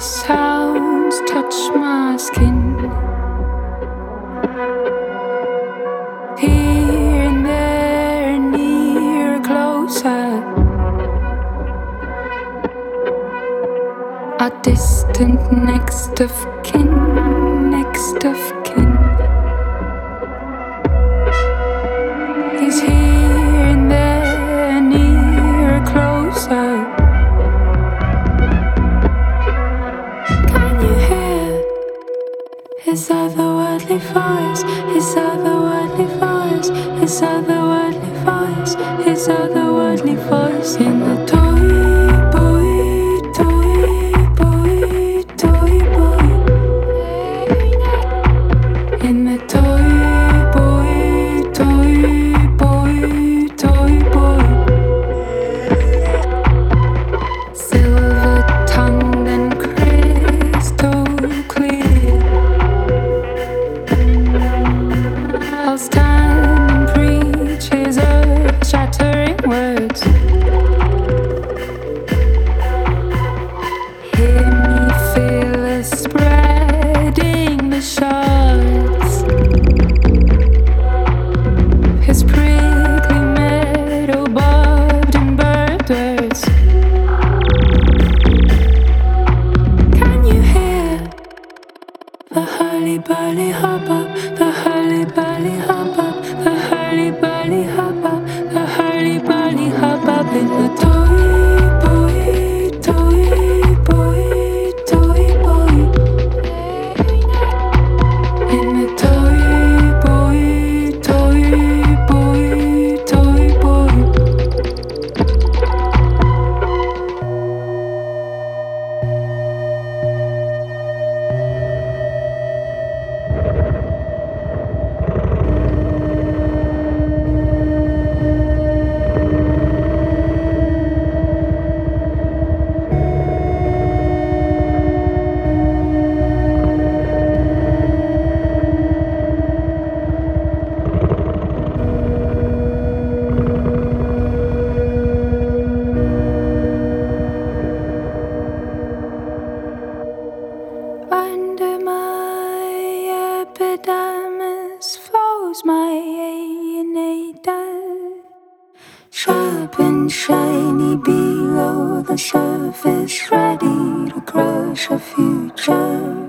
sounds touch my skin. Here and there, near, closer. A distant next of kin, next of kin. He's here and there, near, closer. Can you hear his otherworldly voice, his otherworldly voice, his otherworldly voice, his otherworldly voice in the toy boy, toy boy, toy boy, in the toy boy, toy boy, toy boy, silver tongued and crystal clear. I'll stand and preach his earth-shattering words. Hear me feel us spreading the shards. His prickly metal barbed and burned words. Can you hear the hurly-burly hubbub, the hurly-burly hubbub, the hurly-burly hubbub, the hurly-burly hubbub in the toy boy, toy boy, toy boy, in the toy boy, toy boy, toy boy. Under my epidermis flows my alienator, sharp and shiny below the surface, ready to crush a future.